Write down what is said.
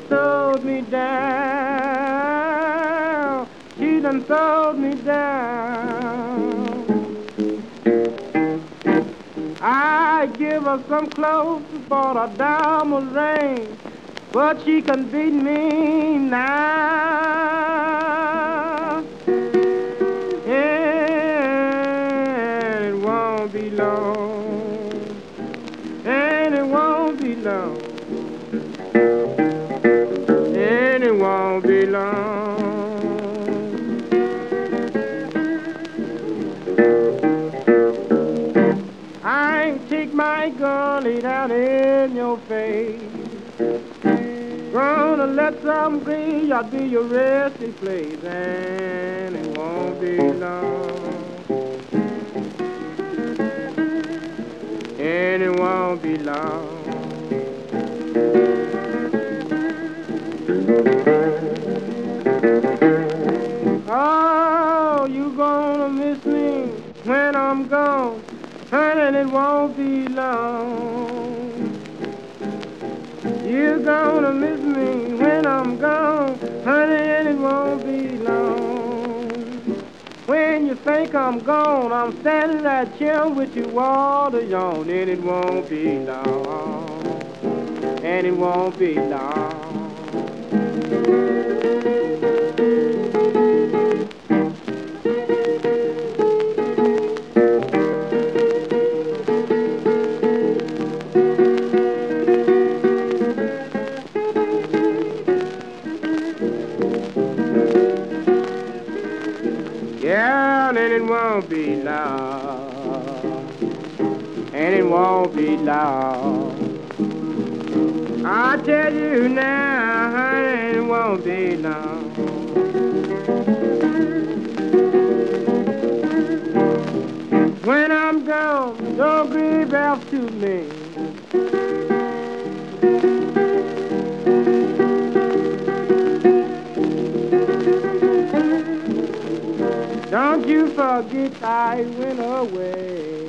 sold me down. She done sold me down. I give her some clothes, bought a diamond ring, but she can beat me now. And it won't be long. And it won't be long. And it won't be long. I ain't take my gun, lay down in your face. Gonna let some graveyard be your resting place, and it won't be long. And it won't be long. Oh, you gonna miss me when I'm gone, honey, it won't be long. You're gonna miss me when I'm gone, honey, and it won't be long. When you think I'm gone, I'm standing right here with you all alone, and it won't be long. And it won't be long. Yeah, and it won't be long, and it won't be long. I tell you now, honey, it won't be long. When I'm gone, don't grieve after me. Don't you forget I went away.